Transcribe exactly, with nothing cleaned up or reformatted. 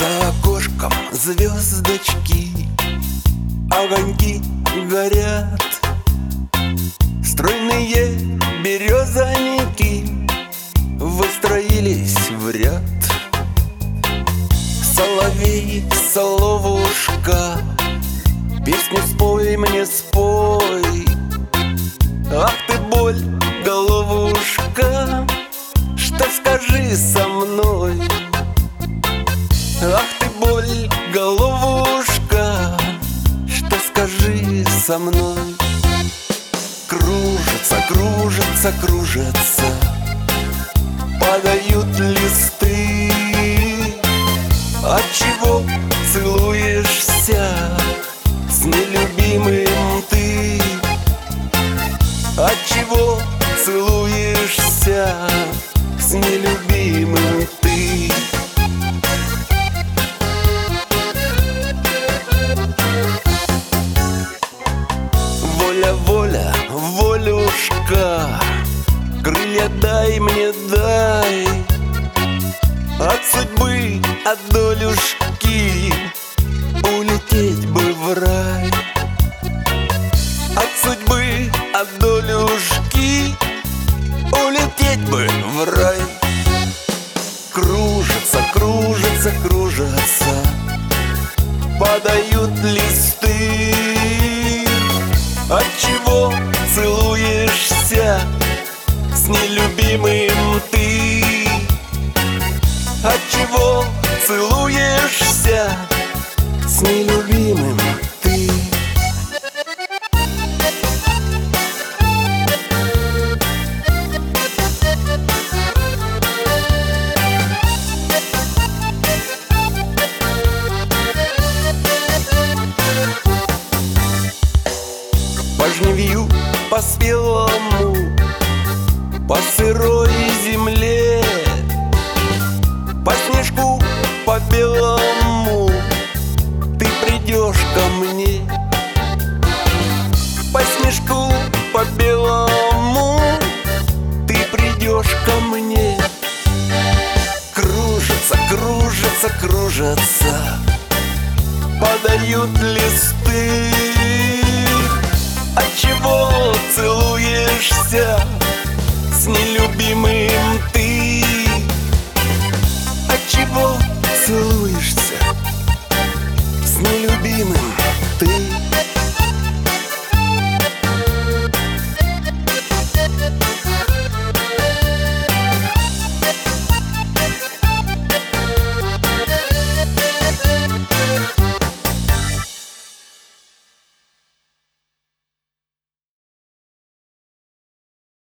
За окошком звездочки, огоньки горят, стройные березаники выстроились в ряд. Соловей, соловушка, песню спой мне, спой. Ах ты, боль, головушка, что скажи со мной? Ах ты, боль, головушка, что скажи со мной? Кружится, кружится, кружится, падают листы. Отчего целуешься с нелюбимым ты? Отчего целуешься с нелюбимым ты? Воля, воля, волюшка, крылья дай мне, дай. От судьбы, от долюшки улететь бы в рай. От судьбы, от долюшки улететь бы в рай. Кружится, кружится, кружится, падают листы. Отчего целуешься с нелюбимым ты? Отчего целуешься с нелюбимым ты? По жневью, по спелому, по сырой земле, по снежку, по белому ты придешь ко мне. По снежку, по белому ты придешь ко мне. Кружится, кружится, кружится, падают листы. Отчего целуешься с нелюбимым ты? Отчего целуешься